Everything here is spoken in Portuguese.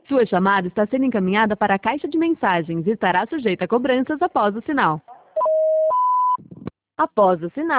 Sua chamada está sendo encaminhada para a caixa de mensagens e estará sujeita a cobranças após o sinal. Após o sinal.